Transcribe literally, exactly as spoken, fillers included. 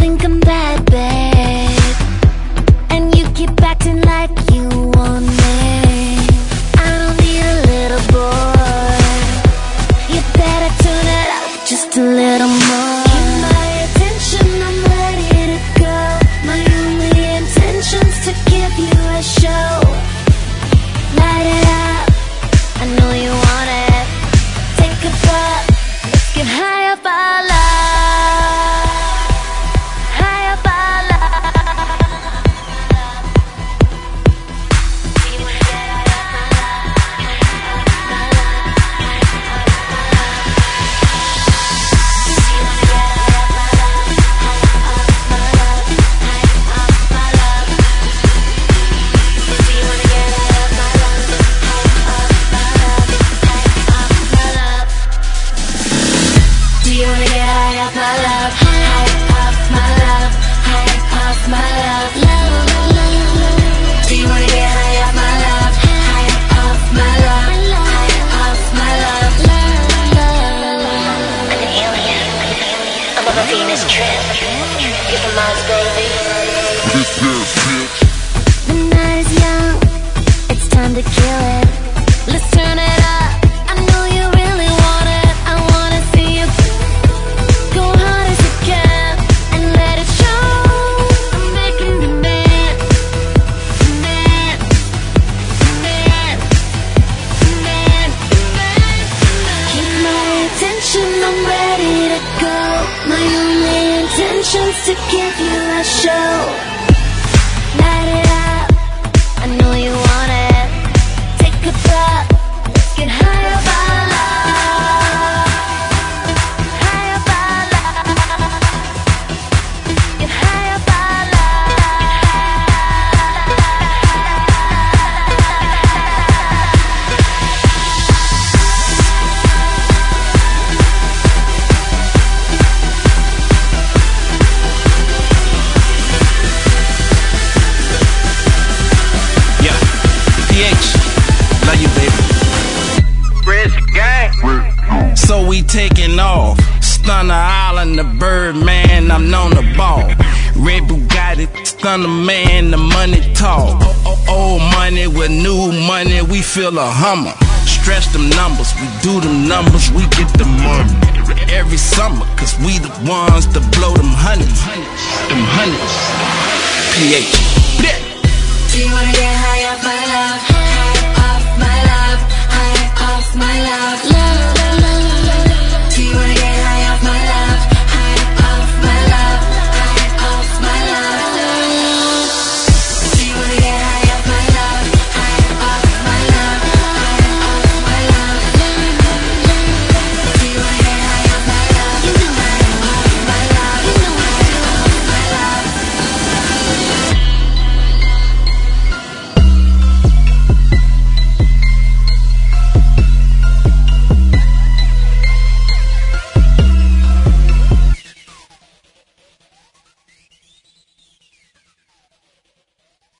think I'm bad, babe, and you keep acting like you want me. I don't need a little boy. You better tune it up just a little more. Keep my attention, I'm ready to go. My only intention's to give you a show. Light it up, I know you want it. Take a puff, let's get high up our love. High up our love. Do you wanna get high up my love? My love, do you wanna get high up my love? High up my love, high up my love. Do you wanna get high up my love? High up my love, high up my love. Do you wanna get high up my love? High up my love, high up my love. Do you wanna get high up my love? High up my love, high up my love. I'm an alien. I'm on a Venus trip. You from Mars, baby? The night is young. It's time to kill it. Let's turn it up. I know you really want it. I wanna see you go hard as you can and let it show. I'm making demand, demand, demand, demand, demand. Keep my attention, I'm ready to go. My only intention's to give you a show. Light it up, I know you want it. Take a puff, let's get high up our love. High up our love. Get high up our love. Yeah, P H, love you, baby. Risk gang. So we taking off. Stunner Island, the Birdman, I'm known to ball. Red Bugatti, Stunner Man, the money talk. Old money with new money, we feel a Hummer. Stretch them numbers, we do them numbers, we get the money. Every summer, cause we the ones that blow them hundreds. Them hundreds. P H. Do you wanna get